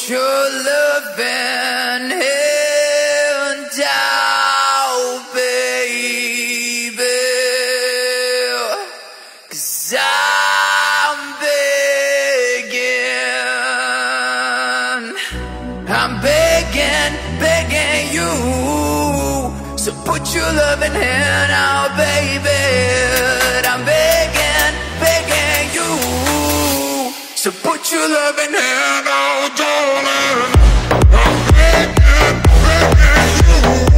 your loving hand out, baby, 'cause I'm begging, begging you. So put your loving hand out, baby. I'm begging, begging you. So put your loving hand out, darling. I'm begging, begging you.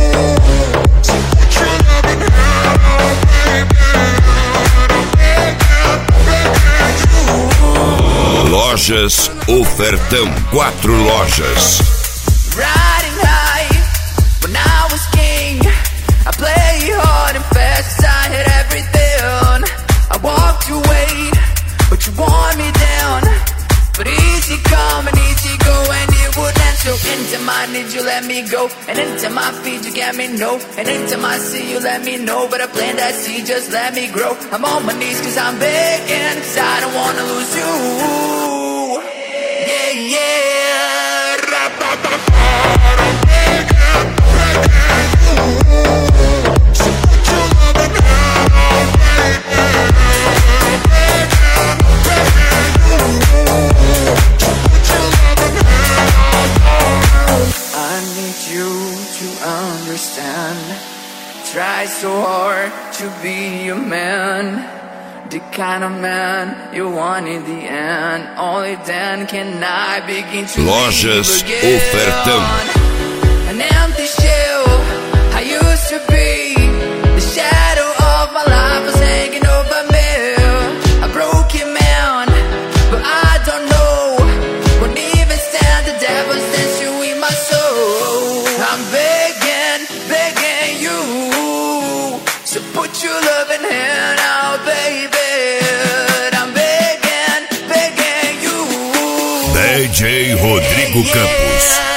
So put your loving hand out, baby. I'm begging, begging you. Lojas Ofertão, 4 lojas. Riding high when I was king. I play hard and fast 'cause I had everything. I walked away, but you wore me down. But easy come and easy go, and it wouldn't end. So anytime I need you, let me go. And anytime I feed you, get me no. And anytime I see you, let me know. But I plant that seed, just let me grow. I'm on my knees 'cause I'm begging, 'cause I don't wanna lose you. Yeah, yeah. Ra-ba-ba-ba. I'm begging, begging you. So put your loving hand out, baby. I'm begging, begging you. So put your loving hand out, darling. I need you to understand. Try so hard to be a man, the kind of man you want in the end. Only then can I begin to Lojas live again. Ofertão. An empty shell I used to be. The shadow of my life was hanging over me. A broken man, but I don't know. Won't even stand the devil's dancing in my soul. I'm begging, begging you. So put your loving hand out, baby. I'm begging, begging you. DJ Rodrigo Campos.